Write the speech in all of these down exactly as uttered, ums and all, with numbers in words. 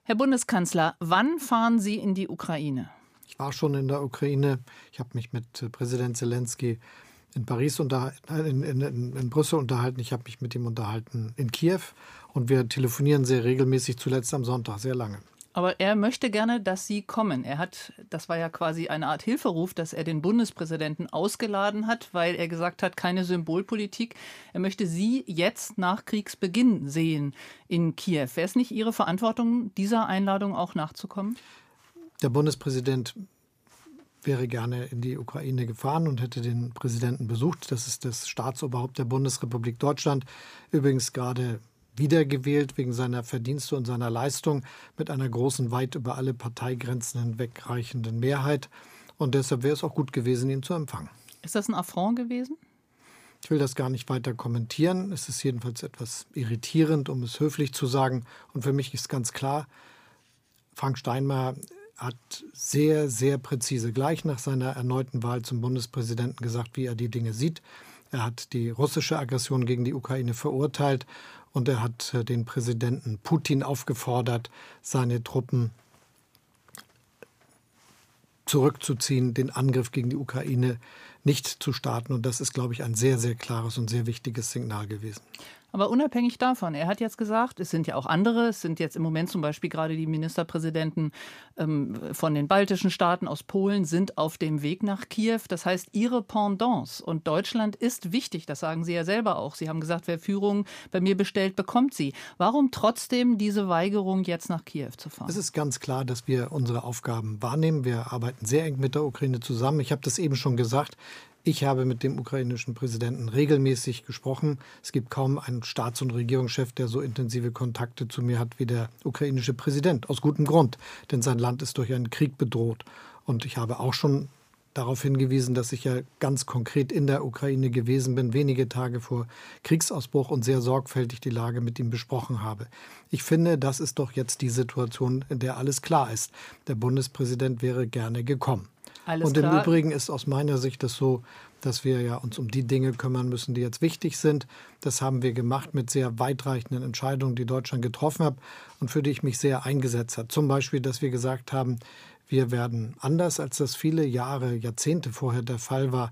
Herr Bundeskanzler, wann fahren Sie in die Ukraine? Ich war schon in der Ukraine. Ich habe mich mit Präsident Zelensky in Paris unterhalten, in, in, in Brüssel unterhalten. Ich habe mich mit ihm unterhalten in Kiew. Und wir telefonieren sehr regelmäßig, zuletzt am Sonntag, sehr lange. Aber er möchte gerne, dass Sie kommen. Er hat, das war ja quasi eine Art Hilferuf, dass er den Bundespräsidenten ausgeladen hat, weil er gesagt hat, keine Symbolpolitik. Er möchte Sie jetzt nach Kriegsbeginn sehen in Kiew. Wäre es nicht Ihre Verantwortung, dieser Einladung auch nachzukommen? Der Bundespräsident wäre gerne in die Ukraine gefahren und hätte den Präsidenten besucht. Das ist das Staatsoberhaupt der Bundesrepublik Deutschland. Übrigens gerade wiedergewählt wegen seiner Verdienste und seiner Leistung mit einer großen, weit über alle Parteigrenzen hinwegreichenden Mehrheit. Und deshalb wäre es auch gut gewesen, ihn zu empfangen. Ist das ein Affront gewesen? Ich will das gar nicht weiter kommentieren. Es ist jedenfalls etwas irritierend, um es höflich zu sagen. Und für mich ist ganz klar, Frank Steinmeier hat sehr, sehr präzise gleich nach seiner erneuten Wahl zum Bundespräsidenten gesagt, wie er die Dinge sieht. Er hat die russische Aggression gegen die Ukraine verurteilt und er hat den Präsidenten Putin aufgefordert, seine Truppen zurückzuziehen, den Angriff gegen die Ukraine nicht zu starten. Und das ist, glaube ich, ein sehr, sehr klares und sehr wichtiges Signal gewesen. Aber unabhängig davon, er hat jetzt gesagt, es sind ja auch andere, es sind jetzt im Moment zum Beispiel gerade die Ministerpräsidenten ähm, von den baltischen Staaten aus Polen sind auf dem Weg nach Kiew. Das heißt, ihre Pendants und Deutschland ist wichtig, das sagen Sie ja selber auch. Sie haben gesagt, wer Führung bei mir bestellt, bekommt sie. Warum trotzdem diese Weigerung, jetzt nach Kiew zu fahren? Es ist ganz klar, dass wir unsere Aufgaben wahrnehmen. Wir arbeiten sehr eng mit der Ukraine zusammen. Ich habe das eben schon gesagt. Ich habe mit dem ukrainischen Präsidenten regelmäßig gesprochen. Es gibt kaum einen Staats- und Regierungschef, der so intensive Kontakte zu mir hat wie der ukrainische Präsident. Aus gutem Grund, denn sein Land ist durch einen Krieg bedroht. Und ich habe auch schon darauf hingewiesen, dass ich ja ganz konkret in der Ukraine gewesen bin, wenige Tage vor Kriegsausbruch und sehr sorgfältig die Lage mit ihm besprochen habe. Ich finde, das ist doch jetzt die Situation, in der alles klar ist. Der Bundespräsident wäre gerne gekommen. Alles und im klar. Übrigen ist aus meiner Sicht das so, dass wir ja uns um die Dinge kümmern müssen, die jetzt wichtig sind. Das haben wir gemacht mit sehr weitreichenden Entscheidungen, die Deutschland getroffen hat und für die ich mich sehr eingesetzt habe. Zum Beispiel, dass wir gesagt haben, wir werden anders, als das viele Jahre, Jahrzehnte vorher der Fall war,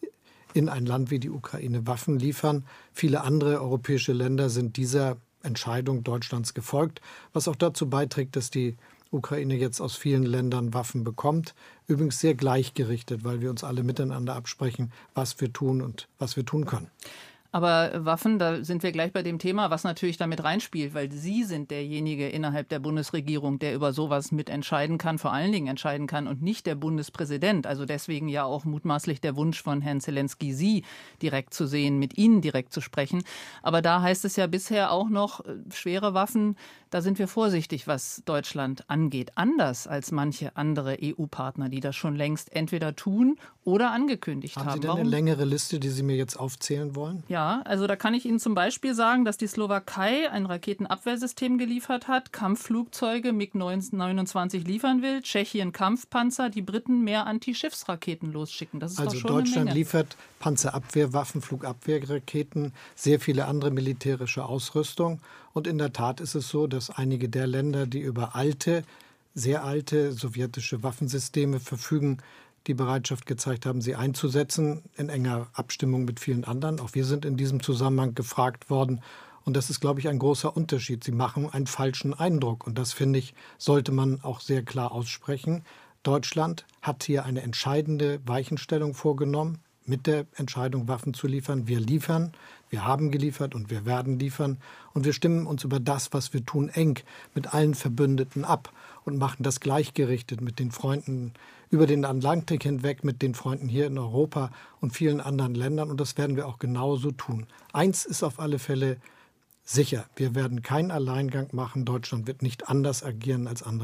in ein Land wie die Ukraine Waffen liefern. Viele andere europäische Länder sind dieser Entscheidung Deutschlands gefolgt, was auch dazu beiträgt, dass die Ukraine jetzt aus vielen Ländern Waffen bekommt. Übrigens sehr gleichgerichtet, weil wir uns alle miteinander absprechen, was wir tun und was wir tun können. Aber Waffen, da sind wir gleich bei dem Thema, was natürlich damit reinspielt, weil Sie sind derjenige innerhalb der Bundesregierung, der über sowas mitentscheiden kann, vor allen Dingen entscheiden kann und nicht der Bundespräsident. Also deswegen ja auch mutmaßlich der Wunsch von Herrn Zelensky, Sie direkt zu sehen, mit Ihnen direkt zu sprechen. Aber da heißt es ja bisher auch noch, schwere Waffen, da sind wir vorsichtig, was Deutschland angeht. Anders als manche andere E U-Partner, die das schon längst entweder tun oder angekündigt haben. Haben Sie denn eine längere Liste, die Sie mir jetzt aufzählen wollen? Ja. Also da kann ich Ihnen zum Beispiel sagen, dass die Slowakei ein Raketenabwehrsystem geliefert hat, Kampfflugzeuge MiG neunundzwanzig liefern will, Tschechien Kampfpanzer, die Briten mehr Antischiffsraketen losschicken. Das ist also doch schon Deutschland eine Menge. Liefert Panzerabwehrwaffen, Flugabwehrraketen, sehr viele andere militärische Ausrüstung. Und in der Tat ist es so, dass einige der Länder, die über alte, sehr alte sowjetische Waffensysteme verfügen, die Bereitschaft gezeigt haben, sie einzusetzen, in enger Abstimmung mit vielen anderen. Auch wir sind in diesem Zusammenhang gefragt worden. Und das ist, glaube ich, ein großer Unterschied. Sie machen einen falschen Eindruck. Und das, finde ich, sollte man auch sehr klar aussprechen. Deutschland hat hier eine entscheidende Weichenstellung vorgenommen, mit der Entscheidung, Waffen zu liefern. Wir liefern, wir haben geliefert und wir werden liefern. Und wir stimmen uns über das, was wir tun, eng mit allen Verbündeten ab und machen das gleichgerichtet mit den Freunden über den Atlantik hinweg, mit den Freunden hier in Europa und vielen anderen Ländern. Und das werden wir auch genauso tun. Eins ist auf alle Fälle sicher. Wir werden keinen Alleingang machen. Deutschland wird nicht anders agieren als andere Länder.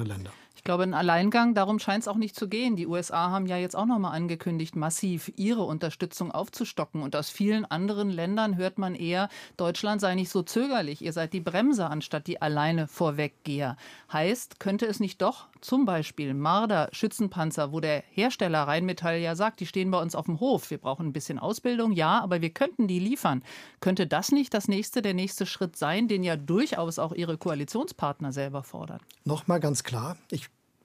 Ich glaube, ein Alleingang, darum scheint es auch nicht zu gehen. Die U S A haben ja jetzt auch nochmal angekündigt, massiv ihre Unterstützung aufzustocken. Und aus vielen anderen Ländern hört man eher, Deutschland sei nicht so zögerlich. Ihr seid die Bremse anstatt die alleine Vorweggeher. Heißt, könnte es nicht doch zum Beispiel Marder-Schützenpanzer, wo der Hersteller Rheinmetall ja sagt, die stehen bei uns auf dem Hof. Wir brauchen ein bisschen Ausbildung, ja, aber wir könnten die liefern. Könnte das nicht das nächste, der nächste Schritt sein, den ja durchaus auch Ihre Koalitionspartner selber fordern? Nochmal ganz klar, ich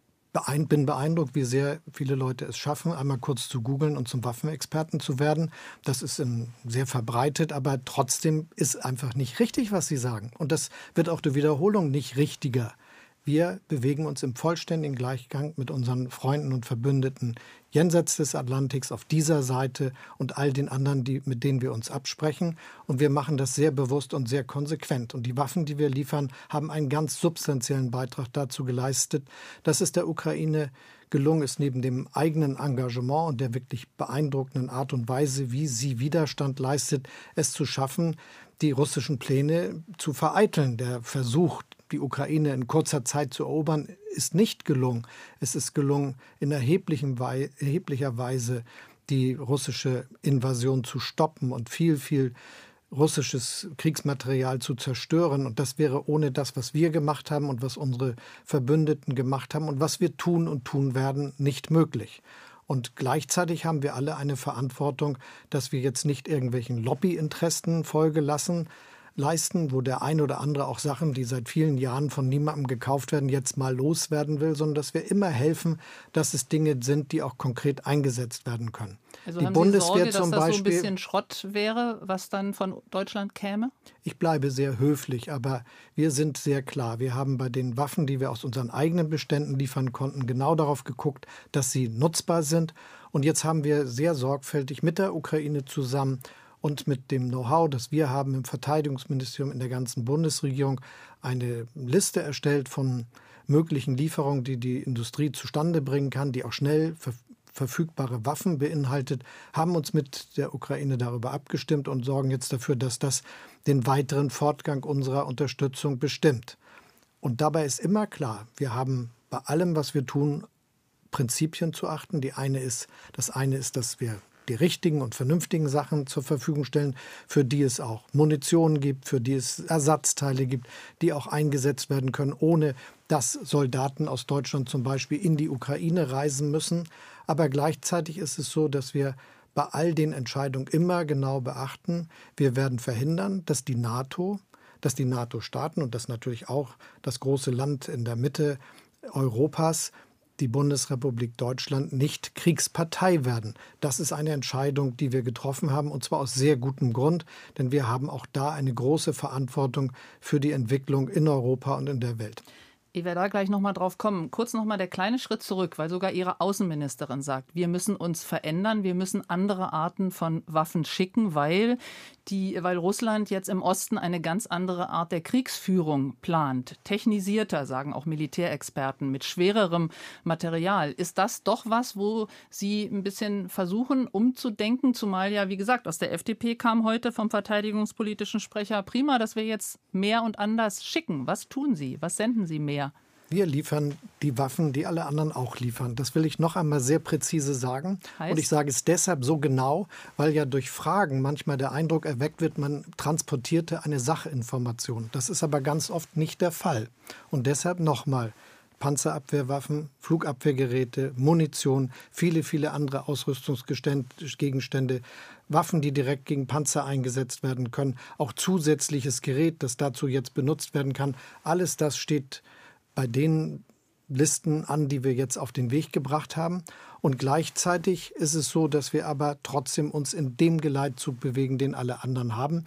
bin beeindruckt, wie sehr viele Leute es schaffen, einmal kurz zu googeln und zum Waffenexperten zu werden. Das ist sehr verbreitet, aber trotzdem ist einfach nicht richtig, was sie sagen. Und das wird auch durch Wiederholung nicht richtiger. Wir bewegen uns im vollständigen Gleichgang mit unseren Freunden und Verbündeten jenseits des Atlantiks auf dieser Seite und all den anderen, die, mit denen wir uns absprechen. Und wir machen das sehr bewusst und sehr konsequent. Und die Waffen, die wir liefern, haben einen ganz substanziellen Beitrag dazu geleistet, dass es der Ukraine gelungen ist, neben dem eigenen Engagement und der wirklich beeindruckenden Art und Weise, wie sie Widerstand leistet, es zu schaffen, die russischen Pläne zu vereiteln. Der Versuch, die Ukraine in kurzer Zeit zu erobern, ist nicht gelungen. Es ist gelungen, in erheblichem Wei- erheblicher Weise die russische Invasion zu stoppen und viel, viel russisches Kriegsmaterial zu zerstören. Und das wäre ohne das, was wir gemacht haben und was unsere Verbündeten gemacht haben und was wir tun und tun werden, nicht möglich. Und gleichzeitig haben wir alle eine Verantwortung, dass wir jetzt nicht irgendwelchen Lobbyinteressen Folge lassen, leisten, wo der ein oder andere auch Sachen, die seit vielen Jahren von niemandem gekauft werden, jetzt mal loswerden will, sondern dass wir immer helfen, dass es Dinge sind, die auch konkret eingesetzt werden können. Also die haben Bundeswehr Sie Sorge, zum dass das Beispiel, so ein bisschen Schrott wäre, was dann von Deutschland käme? Ich bleibe sehr höflich, aber wir sind sehr klar. Wir haben bei den Waffen, die wir aus unseren eigenen Beständen liefern konnten, genau darauf geguckt, dass sie nutzbar sind. Und jetzt haben wir sehr sorgfältig mit der Ukraine zusammen und mit dem Know-how, das wir haben im Verteidigungsministerium, in der ganzen Bundesregierung, eine Liste erstellt von möglichen Lieferungen, die die Industrie zustande bringen kann, die auch schnell ver- verfügbare Waffen beinhaltet, haben uns mit der Ukraine darüber abgestimmt und sorgen jetzt dafür, dass das den weiteren Fortgang unserer Unterstützung bestimmt. Und dabei ist immer klar, wir haben bei allem, was wir tun, Prinzipien zu achten. Die eine ist, das eine ist, dass wir die richtigen und vernünftigen Sachen zur Verfügung stellen, für die es auch Munition gibt, für die es Ersatzteile gibt, die auch eingesetzt werden können, ohne dass Soldaten aus Deutschland zum Beispiel in die Ukraine reisen müssen. Aber gleichzeitig ist es so, dass wir bei all den Entscheidungen immer genau beachten, wir werden verhindern, dass die NATO, dass die NATO-Staaten und das natürlich auch das große Land in der Mitte Europas, die Bundesrepublik Deutschland, nicht Kriegspartei werden. Das ist eine Entscheidung, die wir getroffen haben, und zwar aus sehr gutem Grund, denn wir haben auch da eine große Verantwortung für die Entwicklung in Europa und in der Welt. Ich werde da gleich noch mal drauf kommen. Kurz noch mal der kleine Schritt zurück, weil sogar Ihre Außenministerin sagt, wir müssen uns verändern, wir müssen andere Arten von Waffen schicken, weil, die, weil Russland jetzt im Osten eine ganz andere Art der Kriegsführung plant. Technisierter, sagen auch Militärexperten, mit schwererem Material. Ist das doch was, wo Sie ein bisschen versuchen umzudenken? Zumal ja, wie gesagt, aus der F D P kam heute vom verteidigungspolitischen Sprecher, prima, dass wir jetzt mehr und anders schicken. Was tun Sie? Was senden Sie mehr? Wir liefern die Waffen, die alle anderen auch liefern. Das will ich noch einmal sehr präzise sagen. Heißt? Und ich sage es deshalb so genau, weil ja durch Fragen manchmal der Eindruck erweckt wird, man transportierte eine Sachinformation. Das ist aber ganz oft nicht der Fall. Und deshalb nochmal: Panzerabwehrwaffen, Flugabwehrgeräte, Munition, viele, viele andere Ausrüstungsgegenstände, Waffen, die direkt gegen Panzer eingesetzt werden können, auch zusätzliches Gerät, das dazu jetzt benutzt werden kann. Alles das steht bei den Listen an, die wir jetzt auf den Weg gebracht haben. Und gleichzeitig ist es so, dass wir aber trotzdem uns in dem Geleitzug bewegen, den alle anderen haben,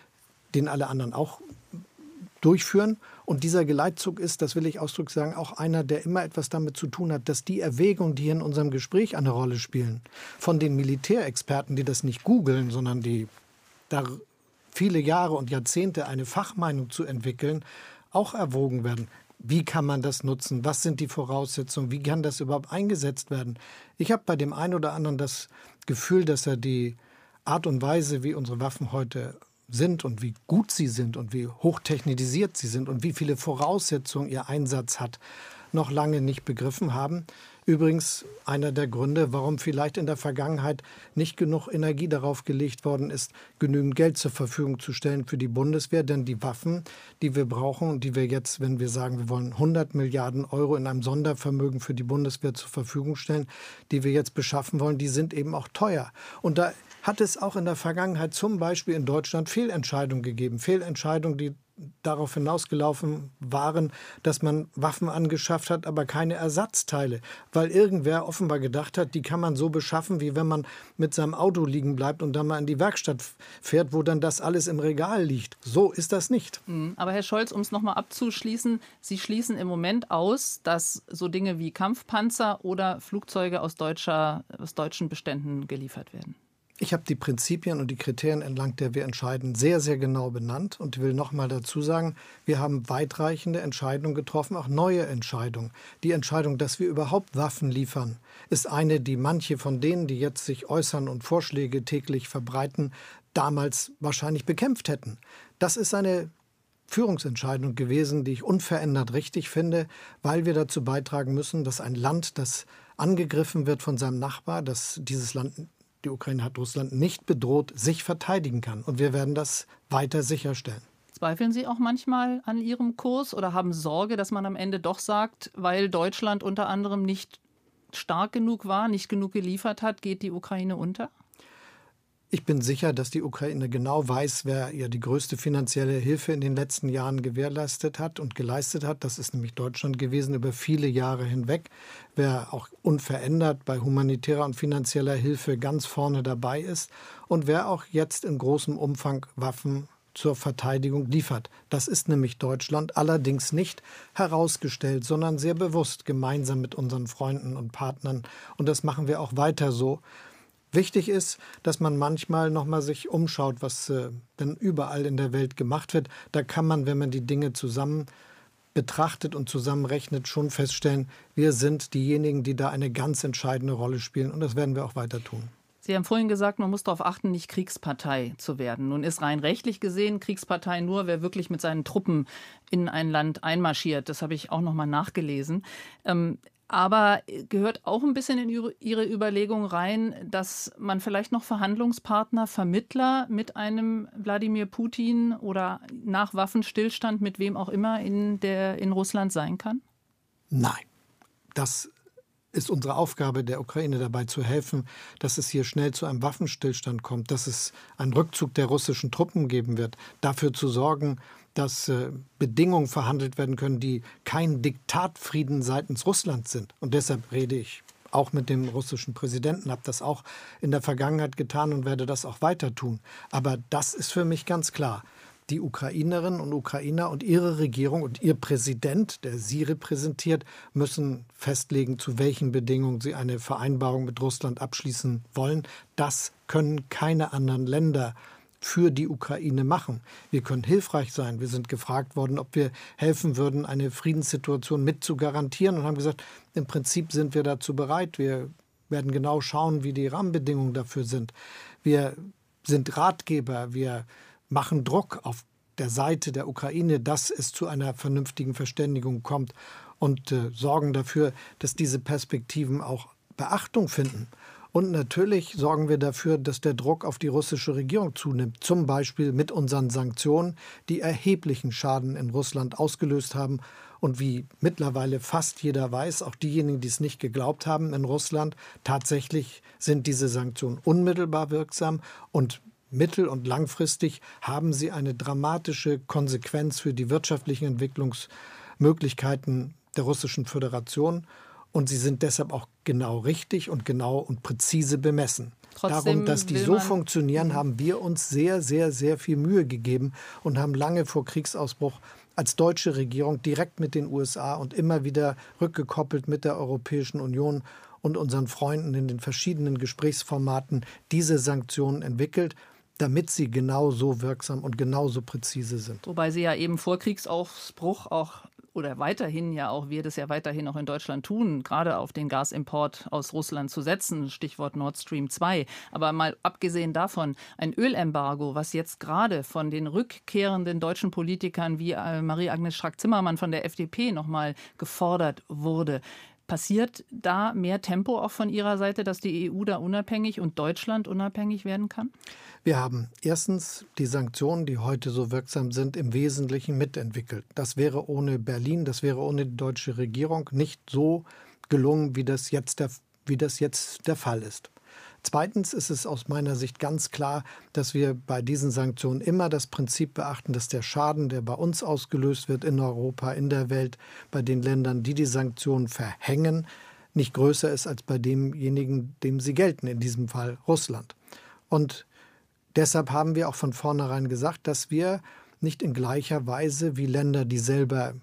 den alle anderen auch durchführen. Und dieser Geleitzug ist, das will ich ausdrücklich sagen, auch einer, der immer etwas damit zu tun hat, dass die Erwägungen, die hier in unserem Gespräch eine Rolle spielen, von den Militärexperten, die das nicht googeln, sondern die da viele Jahre und Jahrzehnte eine Fachmeinung zu entwickeln, auch erwogen werden. Wie kann man das nutzen? Was sind die Voraussetzungen? Wie kann das überhaupt eingesetzt werden? Ich habe bei dem einen oder anderen das Gefühl, dass er die Art und Weise, wie unsere Waffen heute sind und wie gut sie sind und wie hochtechnisiert sie sind und wie viele Voraussetzungen ihr Einsatz hat, noch lange nicht begriffen haben. Übrigens einer der Gründe, warum vielleicht in der Vergangenheit nicht genug Energie darauf gelegt worden ist, genügend Geld zur Verfügung zu stellen für die Bundeswehr. Denn die Waffen, die wir brauchen und die wir jetzt, wenn wir sagen, wir wollen hundert Milliarden Euro in einem Sondervermögen für die Bundeswehr zur Verfügung stellen, die wir jetzt beschaffen wollen, die sind eben auch teuer. Und da hat es auch in der Vergangenheit zum Beispiel in Deutschland Fehlentscheidungen gegeben. Fehlentscheidungen, die darauf hinausgelaufen waren, dass man Waffen angeschafft hat, aber keine Ersatzteile, weil irgendwer offenbar gedacht hat, die kann man so beschaffen, wie wenn man mit seinem Auto liegen bleibt und dann mal in die Werkstatt fährt, wo dann das alles im Regal liegt. So ist das nicht. Aber Herr Scholz, um es nochmal abzuschließen, Sie schließen im Moment aus, dass so Dinge wie Kampfpanzer oder Flugzeuge aus, deutscher, aus deutschen Beständen geliefert werden. Ich habe die Prinzipien und die Kriterien, entlang der wir entscheiden, sehr, sehr genau benannt und will noch mal dazu sagen, wir haben weitreichende Entscheidungen getroffen, auch neue Entscheidungen. Die Entscheidung, dass wir überhaupt Waffen liefern, ist eine, die manche von denen, die jetzt sich äußern und Vorschläge täglich verbreiten, damals wahrscheinlich bekämpft hätten. Das ist eine Führungsentscheidung gewesen, die ich unverändert richtig finde, weil wir dazu beitragen müssen, dass ein Land, das angegriffen wird von seinem Nachbar, dass dieses Land, die Ukraine hat Russland nicht bedroht, sich verteidigen kann. Und wir werden das weiter sicherstellen. Zweifeln Sie auch manchmal an Ihrem Kurs oder haben Sorge, dass man am Ende doch sagt, weil Deutschland unter anderem nicht stark genug war, nicht genug geliefert hat, geht die Ukraine unter? Ich bin sicher, dass die Ukraine genau weiß, wer ihr die größte finanzielle Hilfe in den letzten Jahren gewährleistet hat und geleistet hat. Das ist nämlich Deutschland gewesen über viele Jahre hinweg. Wer auch unverändert bei humanitärer und finanzieller Hilfe ganz vorne dabei ist und wer auch jetzt in großem Umfang Waffen zur Verteidigung liefert. Das ist nämlich Deutschland, allerdings nicht herausgestellt, sondern sehr bewusst gemeinsam mit unseren Freunden und Partnern. Und das machen wir auch weiter so. Wichtig ist, dass man manchmal noch mal sich umschaut, was äh, denn überall in der Welt gemacht wird. Da kann man, wenn man die Dinge zusammen betrachtet und zusammenrechnet, schon feststellen, wir sind diejenigen, die da eine ganz entscheidende Rolle spielen. Und das werden wir auch weiter tun. Sie haben vorhin gesagt, man muss darauf achten, nicht Kriegspartei zu werden. Nun ist rein rechtlich gesehen Kriegspartei nur, wer wirklich mit seinen Truppen in ein Land einmarschiert. Das habe ich auch noch mal nachgelesen. Ähm, Aber gehört auch ein bisschen in Ihre Überlegung rein, dass man vielleicht noch Verhandlungspartner, Vermittler mit einem Wladimir Putin oder nach Waffenstillstand mit wem auch immer in, der, in Russland sein kann? Nein, das ist unsere Aufgabe, der Ukraine dabei zu helfen, dass es hier schnell zu einem Waffenstillstand kommt, dass es einen Rückzug der russischen Truppen geben wird, dafür zu sorgen, dass äh, Bedingungen verhandelt werden können, die kein Diktatfrieden seitens Russlands sind. Und deshalb rede ich auch mit dem russischen Präsidenten, habe das auch in der Vergangenheit getan und werde das auch weiter tun. Aber das ist für mich ganz klar. Die Ukrainerinnen und Ukrainer und ihre Regierung und ihr Präsident, der sie repräsentiert, müssen festlegen, zu welchen Bedingungen sie eine Vereinbarung mit Russland abschließen wollen. Das können keine anderen Länder für die Ukraine machen. Wir können hilfreich sein. Wir sind gefragt worden, ob wir helfen würden, eine Friedenssituation mit zu garantieren und haben gesagt, im Prinzip sind wir dazu bereit. Wir werden genau schauen, wie die Rahmenbedingungen dafür sind. Wir sind Ratgeber. Wir machen Druck auf der Seite der Ukraine, dass es zu einer vernünftigen Verständigung kommt und äh, sorgen dafür, dass diese Perspektiven auch Beachtung finden. Und natürlich sorgen wir dafür, dass der Druck auf die russische Regierung zunimmt, zum Beispiel mit unseren Sanktionen, die erheblichen Schaden in Russland ausgelöst haben. Und wie mittlerweile fast jeder weiß, auch diejenigen, die es nicht geglaubt haben in Russland, tatsächlich sind diese Sanktionen unmittelbar wirksam und mittel- und langfristig haben sie eine dramatische Konsequenz für die wirtschaftlichen Entwicklungsmöglichkeiten der Russischen Föderation. Und sie sind deshalb auch genau richtig und genau und präzise bemessen. Trotzdem Darum, dass die so funktionieren, haben wir uns sehr, sehr, sehr viel Mühe gegeben und haben lange vor Kriegsausbruch als deutsche Regierung direkt mit den U S A und immer wieder rückgekoppelt mit der Europäischen Union und unseren Freunden in den verschiedenen Gesprächsformaten diese Sanktionen entwickelt, damit sie genauso wirksam und genauso präzise sind. Wobei Sie ja eben vor Kriegsausbruch auch oder weiterhin ja auch, wir das ja weiterhin auch in Deutschland tun, gerade auf den Gasimport aus Russland zu setzen, Stichwort Nord Stream zwei. Aber mal abgesehen davon, ein Ölembargo, was jetzt gerade von den rückkehrenden deutschen Politikern wie Marie-Agnes Strack-Zimmermann von der F D P nochmal gefordert wurde. Passiert da mehr Tempo auch von Ihrer Seite, dass die E U da unabhängig und Deutschland unabhängig werden kann? Wir haben erstens die Sanktionen, die heute so wirksam sind, im Wesentlichen mitentwickelt. Das wäre ohne Berlin, das wäre ohne die deutsche Regierung nicht so gelungen, wie das jetzt der, wie das jetzt der Fall ist. Zweitens ist es aus meiner Sicht ganz klar, dass wir bei diesen Sanktionen immer das Prinzip beachten, dass der Schaden, der bei uns ausgelöst wird in Europa, in der Welt, bei den Ländern, die die Sanktionen verhängen, nicht größer ist als bei demjenigen, dem sie gelten, in diesem Fall Russland. Und deshalb haben wir auch von vornherein gesagt, dass wir nicht in gleicher Weise wie Länder, die selber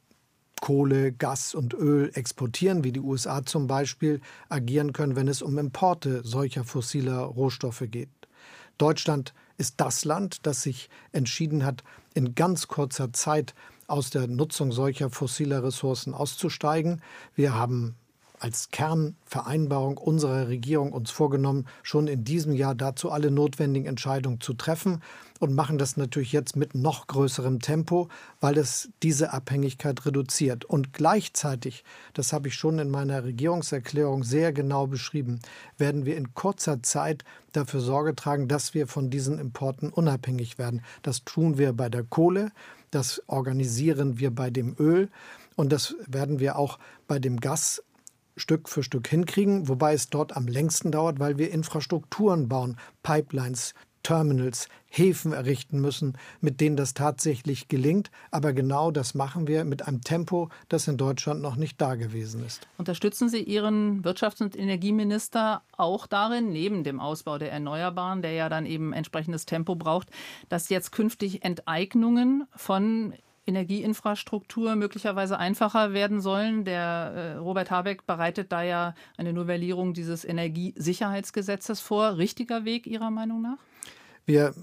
Kohle, Gas und Öl exportieren, wie die U S A zum Beispiel, agieren können, wenn es um Importe solcher fossiler Rohstoffe geht. Deutschland ist das Land, das sich entschieden hat, in ganz kurzer Zeit aus der Nutzung solcher fossiler Ressourcen auszusteigen. Wir haben als Kernvereinbarung unserer Regierung uns vorgenommen, schon in diesem Jahr dazu alle notwendigen Entscheidungen zu treffen und machen das natürlich jetzt mit noch größerem Tempo, weil es diese Abhängigkeit reduziert. Und gleichzeitig, das habe ich schon in meiner Regierungserklärung sehr genau beschrieben, werden wir in kurzer Zeit dafür Sorge tragen, dass wir von diesen Importen unabhängig werden. Das tun wir bei der Kohle, das organisieren wir bei dem Öl und das werden wir auch bei dem Gas Stück für Stück hinkriegen, wobei es dort am längsten dauert, weil wir Infrastrukturen bauen, Pipelines, Terminals, Häfen errichten müssen, mit denen das tatsächlich gelingt. Aber genau das machen wir mit einem Tempo, das in Deutschland noch nicht da gewesen ist. Unterstützen Sie Ihren Wirtschafts- und Energieminister auch darin, neben dem Ausbau der Erneuerbaren, der ja dann eben entsprechendes Tempo braucht, dass jetzt künftig Enteignungen von Energieinfrastruktur möglicherweise einfacher werden sollen? Der äh, Robert Habeck bereitet da ja eine Novellierung dieses Energiesicherheitsgesetzes vor. Richtiger Weg Ihrer Meinung nach? Wir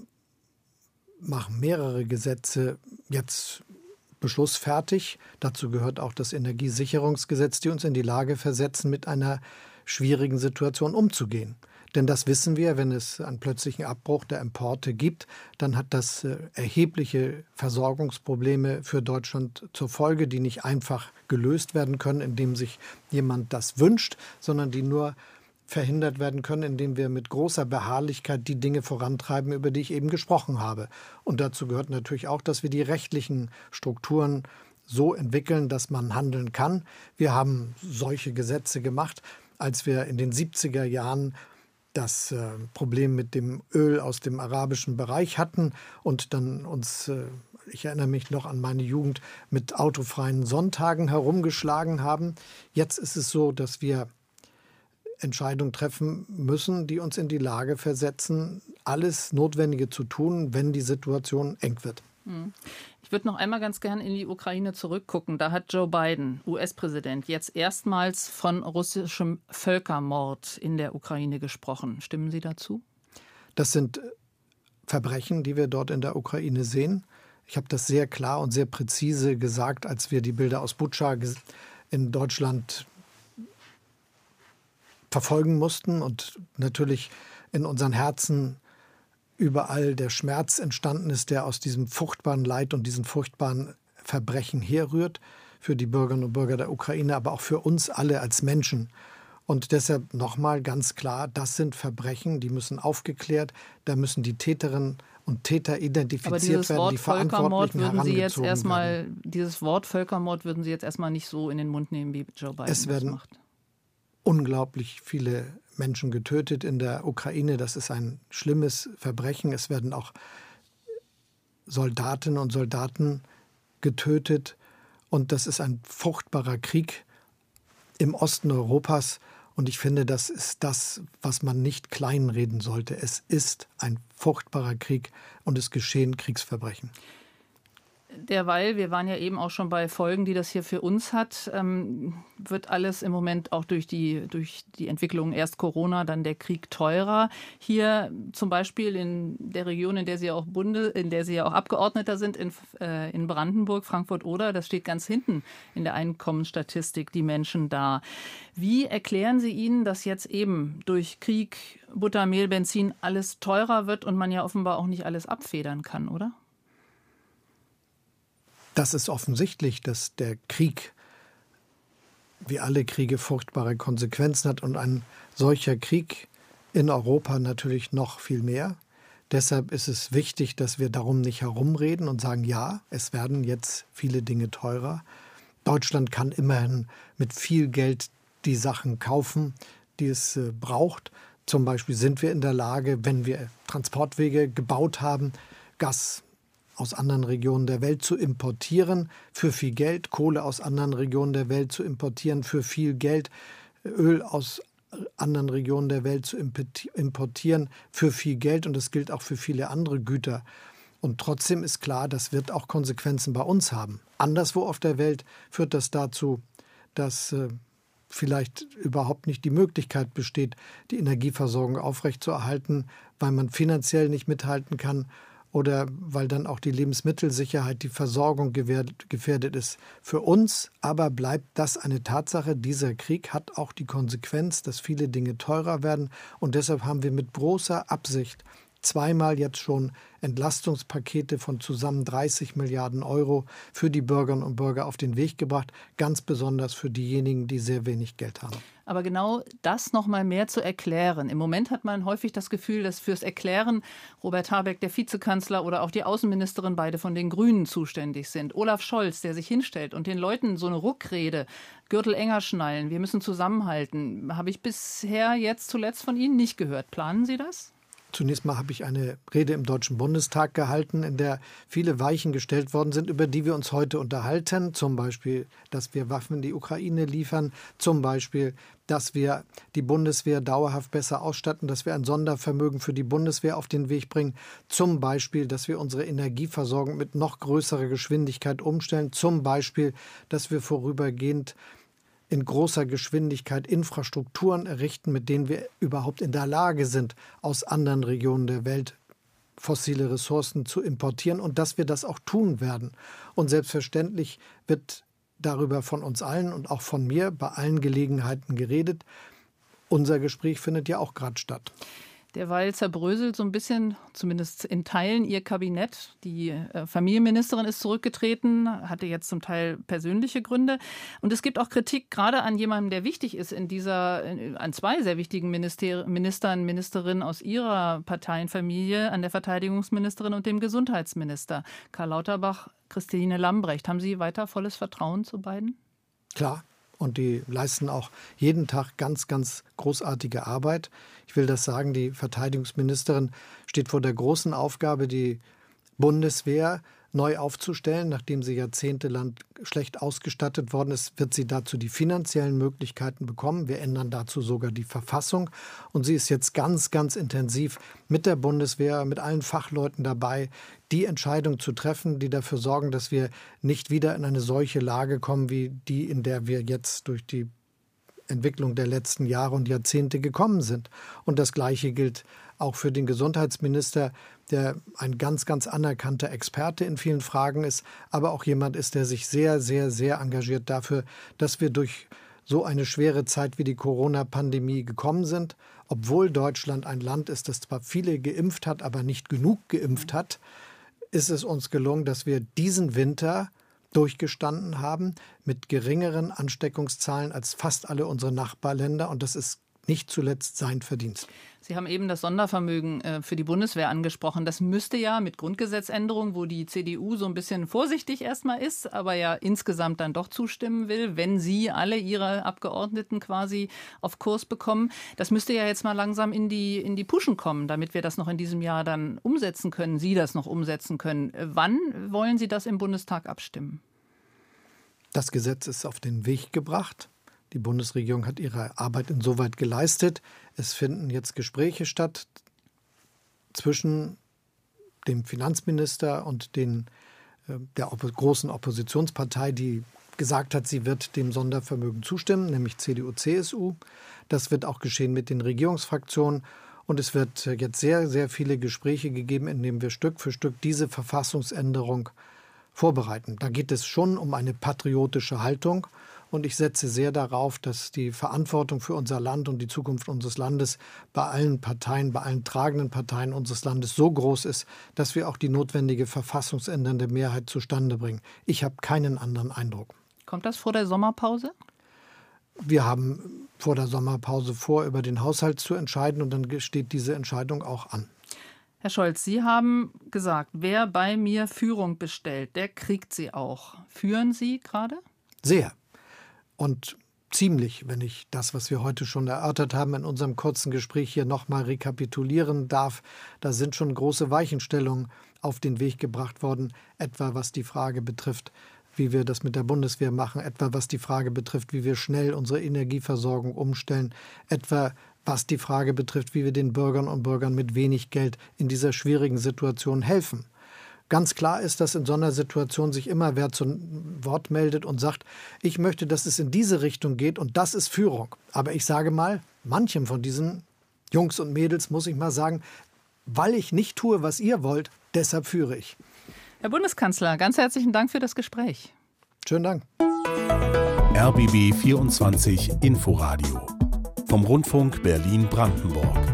machen mehrere Gesetze jetzt beschlussfertig. Dazu gehört auch das Energiesicherungsgesetz, die uns in die Lage versetzen, mit einer schwierigen Situation umzugehen. Denn das wissen wir, wenn es einen plötzlichen Abbruch der Importe gibt, dann hat das äh, erhebliche Versorgungsprobleme für Deutschland zur Folge, die nicht einfach gelöst werden können, indem sich jemand das wünscht, sondern die nur verhindert werden können, indem wir mit großer Beharrlichkeit die Dinge vorantreiben, über die ich eben gesprochen habe. Und dazu gehört natürlich auch, dass wir die rechtlichen Strukturen so entwickeln, dass man handeln kann. Wir haben solche Gesetze gemacht, als wir in den siebziger Jahren das äh, Problem mit dem Öl aus dem arabischen Bereich hatten und dann uns, äh, ich erinnere mich noch an meine Jugend, mit autofreien Sonntagen herumgeschlagen haben. Jetzt ist es so, dass wir Entscheidungen treffen müssen, die uns in die Lage versetzen, alles Notwendige zu tun, wenn die Situation eng wird. Ich würde noch einmal ganz gern in die Ukraine zurückgucken. Da hat Joe Biden, U S-Präsident, jetzt erstmals von russischem Völkermord in der Ukraine gesprochen. Stimmen Sie dazu? Das sind Verbrechen, die wir dort in der Ukraine sehen. Ich habe das sehr klar und sehr präzise gesagt, als wir die Bilder aus Butscha in Deutschland verfolgen mussten und natürlich in unseren Herzen überall der Schmerz entstanden ist, der aus diesem furchtbaren Leid und diesen furchtbaren Verbrechen herrührt, für die Bürgerinnen und Bürger der Ukraine, aber auch für uns alle als Menschen. Und deshalb nochmal ganz klar, das sind Verbrechen, die müssen aufgeklärt, da müssen die Täterinnen und Täter identifiziert werden, die Verantwortlichen herangezogen werden. Dieses Wort Völkermord würden Sie jetzt erstmal nicht so in den Mund nehmen, wie Joe Biden es werden das macht. Unglaublich viele Menschen getötet in der Ukraine. Das ist ein schlimmes Verbrechen. Es werden auch Soldatinnen und Soldaten getötet. Und das ist ein furchtbarer Krieg im Osten Europas. Und ich finde, das ist das, was man nicht kleinreden sollte. Es ist ein furchtbarer Krieg und es geschehen Kriegsverbrechen. Derweil, wir waren ja eben auch schon bei Folgen, die das hier für uns hat, ähm, wird alles im Moment auch durch die, durch die Entwicklung, erst Corona, dann der Krieg teurer. Hier zum Beispiel in der Region, in der Sie auch Bunde, in der Sie ja auch Abgeordneter sind, in, äh, in Brandenburg, Frankfurt-Oder, das steht ganz hinten in der Einkommensstatistik, die Menschen da. Wie erklären Sie ihnen, dass jetzt eben durch Krieg, Butter, Mehl, Benzin alles teurer wird und man ja offenbar auch nicht alles abfedern kann, oder? Das ist offensichtlich, dass der Krieg, wie alle Kriege, furchtbare Konsequenzen hat und ein solcher Krieg in Europa natürlich noch viel mehr. Deshalb ist es wichtig, dass wir darum nicht herumreden und sagen, ja, es werden jetzt viele Dinge teurer. Deutschland kann immerhin mit viel Geld die Sachen kaufen, die es äh, braucht. Zum Beispiel sind wir in der Lage, wenn wir Transportwege gebaut haben, Gas aus anderen Regionen der Welt zu importieren für viel Geld, Kohle aus anderen Regionen der Welt zu importieren für viel Geld, Öl aus anderen Regionen der Welt zu importieren für viel Geld, und das gilt auch für viele andere Güter. Und trotzdem ist klar, das wird auch Konsequenzen bei uns haben. Anderswo auf der Welt führt das dazu, dass äh, vielleicht überhaupt nicht die Möglichkeit besteht, die Energieversorgung aufrechtzuerhalten, weil man finanziell nicht mithalten kann oder weil dann auch die Lebensmittelsicherheit, die Versorgung gefährdet ist. Für uns aber bleibt das eine Tatsache. Dieser Krieg hat auch die Konsequenz, dass viele Dinge teurer werden. Und deshalb haben wir mit großer Absicht zweimal jetzt schon Entlastungspakete von zusammen dreißig Milliarden Euro für die Bürgerinnen und Bürger auf den Weg gebracht, ganz besonders für diejenigen, die sehr wenig Geld haben. Aber genau das noch mal mehr zu erklären. Im Moment hat man häufig das Gefühl, dass fürs Erklären Robert Habeck, der Vizekanzler, oder auch die Außenministerin, beide von den Grünen, zuständig sind. Olaf Scholz, der sich hinstellt und den Leuten so eine Ruckrede, Gürtel enger schnallen, wir müssen zusammenhalten, habe ich bisher jetzt zuletzt von Ihnen nicht gehört. Planen Sie das? Zunächst mal habe ich eine Rede im Deutschen Bundestag gehalten, in der viele Weichen gestellt worden sind, über die wir uns heute unterhalten. Zum Beispiel, dass wir Waffen in die Ukraine liefern. Zum Beispiel, dass wir die Bundeswehr dauerhaft besser ausstatten, dass wir ein Sondervermögen für die Bundeswehr auf den Weg bringen. Zum Beispiel, dass wir unsere Energieversorgung mit noch größerer Geschwindigkeit umstellen. Zum Beispiel, dass wir vorübergehend in großer Geschwindigkeit Infrastrukturen errichten, mit denen wir überhaupt in der Lage sind, aus anderen Regionen der Welt fossile Ressourcen zu importieren, und dass wir das auch tun werden. Und selbstverständlich wird darüber von uns allen und auch von mir bei allen Gelegenheiten geredet. Unser Gespräch findet ja auch gerade statt. Derweil zerbröselt so ein bisschen, zumindest in Teilen, ihr Kabinett. Die äh, Familienministerin ist zurückgetreten, hatte jetzt zum Teil persönliche Gründe. Und es gibt auch Kritik gerade an jemandem, der wichtig ist in dieser, an zwei sehr wichtigen Minister, Ministern, Ministerinnen aus ihrer Parteienfamilie, an der Verteidigungsministerin und dem Gesundheitsminister. Karl Lauterbach, Christine Lambrecht. Haben Sie weiter volles Vertrauen zu beiden? Klar. Und die leisten auch jeden Tag ganz, ganz großartige Arbeit. Ich will das sagen, die Verteidigungsministerin steht vor der großen Aufgabe, die Bundeswehr neu aufzustellen. Nachdem sie jahrzehntelang schlecht ausgestattet worden ist, wird sie dazu die finanziellen Möglichkeiten bekommen. Wir ändern dazu sogar die Verfassung. Und sie ist jetzt ganz, ganz intensiv mit der Bundeswehr, mit allen Fachleuten dabei, die Entscheidung zu treffen, die dafür sorgen, dass wir nicht wieder in eine solche Lage kommen, wie die, in der wir jetzt durch die Entwicklung der letzten Jahre und Jahrzehnte gekommen sind. Und das Gleiche gilt auch für den Gesundheitsminister, der ein ganz, ganz anerkannter Experte in vielen Fragen ist, aber auch jemand ist, der sich sehr, sehr, sehr engagiert dafür, dass wir durch so eine schwere Zeit wie die Corona-Pandemie gekommen sind. Obwohl Deutschland ein Land ist, das zwar viele geimpft hat, aber nicht genug geimpft hat, ist es uns gelungen, dass wir diesen Winter durchgestanden haben mit geringeren Ansteckungszahlen als fast alle unsere Nachbarländer. Und das ist nicht zuletzt sein Verdienst. Sie haben eben das Sondervermögen äh, für die Bundeswehr angesprochen. Das müsste ja mit Grundgesetzänderung, wo die C D U so ein bisschen vorsichtig erstmal ist, aber ja insgesamt dann doch zustimmen will, wenn Sie alle Ihre Abgeordneten quasi auf Kurs bekommen. Das müsste ja jetzt mal langsam in die, in die Puschen kommen, damit wir das noch in diesem Jahr dann umsetzen können, Sie das noch umsetzen können. Wann wollen Sie das im Bundestag abstimmen? Das Gesetz ist auf den Weg gebracht. Die Bundesregierung hat ihre Arbeit insoweit geleistet. Es finden jetzt Gespräche statt zwischen dem Finanzminister und den der großen Oppositionspartei, die gesagt hat, sie wird dem Sondervermögen zustimmen, nämlich C D U C S U. Das wird auch geschehen mit den Regierungsfraktionen. Und es wird jetzt sehr, sehr viele Gespräche gegeben, in denen wir Stück für Stück diese Verfassungsänderung vorbereiten. Da geht es schon um eine patriotische Haltung. Und ich setze sehr darauf, dass die Verantwortung für unser Land und die Zukunft unseres Landes bei allen Parteien, bei allen tragenden Parteien unseres Landes so groß ist, dass wir auch die notwendige verfassungsändernde Mehrheit zustande bringen. Ich habe keinen anderen Eindruck. Kommt das vor der Sommerpause? Wir haben vor der Sommerpause vor, über den Haushalt zu entscheiden, und dann steht diese Entscheidung auch an. Herr Scholz, Sie haben gesagt, wer bei mir Führung bestellt, der kriegt sie auch. Führen Sie gerade? Sehr. Und ziemlich, wenn ich das, was wir heute schon erörtert haben, in unserem kurzen Gespräch hier nochmal rekapitulieren darf. Da sind schon große Weichenstellungen auf den Weg gebracht worden, etwa was die Frage betrifft, wie wir das mit der Bundeswehr machen, etwa was die Frage betrifft, wie wir schnell unsere Energieversorgung umstellen, etwa was die Frage betrifft, wie wir den Bürgern und Bürgern mit wenig Geld in dieser schwierigen Situation helfen. Ganz klar ist, dass in so einer Situation sich immer wer zu Wort meldet und sagt, ich möchte, dass es in diese Richtung geht, und das ist Führung. Aber ich sage mal, manchem von diesen Jungs und Mädels muss ich mal sagen, weil ich nicht tue, was ihr wollt, deshalb führe ich. Herr Bundeskanzler, ganz herzlichen Dank für das Gespräch. Schönen Dank. R B B vierundzwanzig Inforadio vom Rundfunk Berlin-Brandenburg.